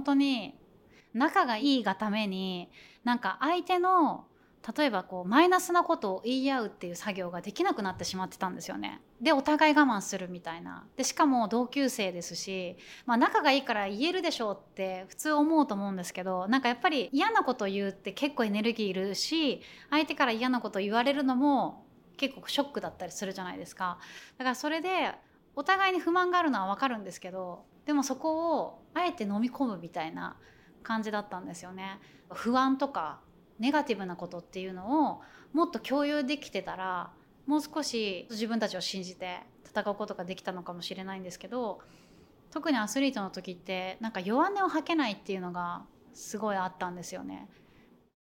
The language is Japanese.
当に仲がいいがためになんか相手の例えばこうマイナスなことを言い合うっていう作業ができなくなってしまってたんですよね。でお互い我慢するみたいな。でしかも同級生ですし、まあ、仲がいいから言えるでしょうって普通思うと思うんですけど、なんかやっぱり嫌なこと言うって結構エネルギーいるし、相手から嫌なこと言われるのも結構ショックだったりするじゃないですか。だからそれでお互いに不満があるのは分かるんですけど、でもそこをあえて飲み込むみたいな感じだったんですよね。不安とかネガティブなことっていうのをもっと共有できてたら、もう少し自分たちを信じて戦うことができたのかもしれないんですけど、特にアスリートの時ってなんか弱音を吐けないっていうのがすごいあったんですよね。